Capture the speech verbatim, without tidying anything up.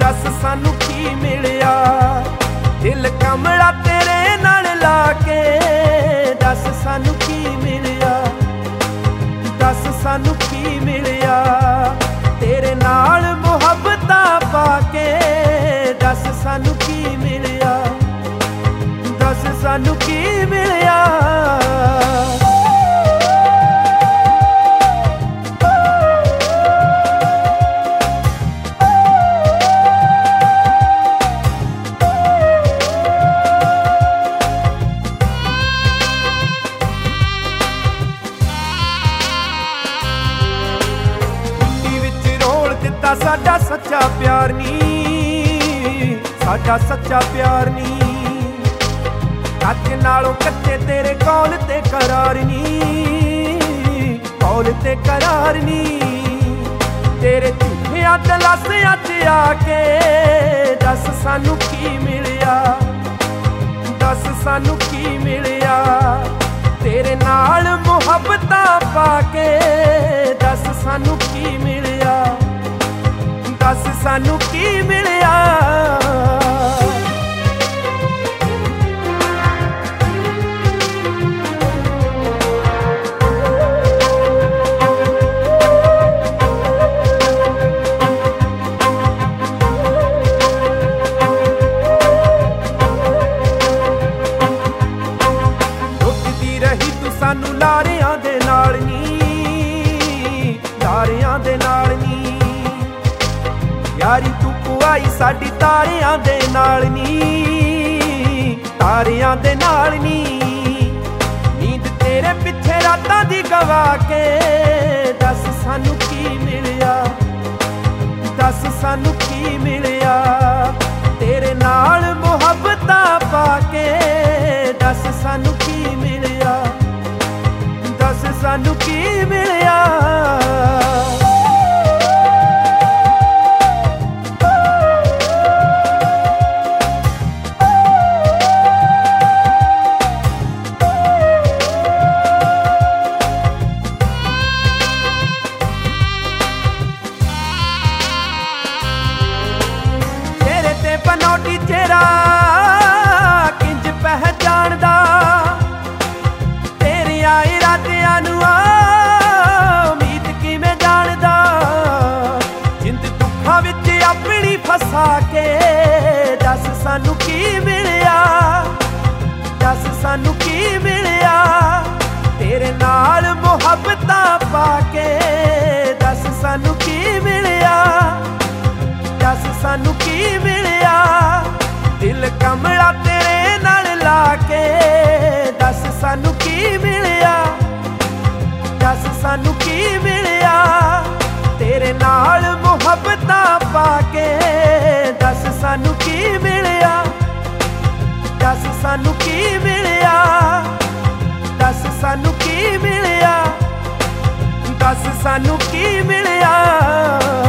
दस सानू की मिलिया। दिल कमला तेरे नाल लाके दस सानू की मिलिया। दस सानू की मिलिया तेरे नाल मुहब्बतां पाके। दस सानू की मिलिया। दस सानू की मिलिया। साडा सच्चा प्यार नी, साडा सच्चा प्यार नी। अज नालों कच्चे तेरे कौल ते करार नी, कौल ते करार नी। तेरे झूठियां दलासियां च आके दस सानू की मिलिया। दस सानू की मिलिया तेरे नाल मुहब्बतां पाके। दस सानू की मिलिया। दस सानू की मिलिया। लुटदी रही तू सानू लारियां दे नाल नी, लारियां दे नाल नी। यारी तू पुआई साडी तारियां दे नाल नी, तारियां दे नाल नी। नींद तेरे पिछे रातां दी गवा के दस सानू की मिलिया। दस सानू की मिलिया तेरे नाल मुहब्बतां पाके। दस सानू की मिलिया। दस सानू की मिलिया। बनौटी चेहरा किंज पहचानदा तेरियां इरादियां नू उम्मीद किवें जानदा। जिंद दुखां विच अपनी फसा के दस सानू की मिलिया। दस सानू की मिलिया तेरे नाल मुहब्बतां पाके। दस सानू की मिलिया। दस सानू की मिलिया दिल कमला तेरे नाल लाके। दस सानू की मिलिया। दस सानू की मिलिया तेरे नाल मुहब्बतां पाके। दस सानू की मिलिया। दस सानू की मिलिया। दस सानू की मिलिया। दस सानू की मिलिया।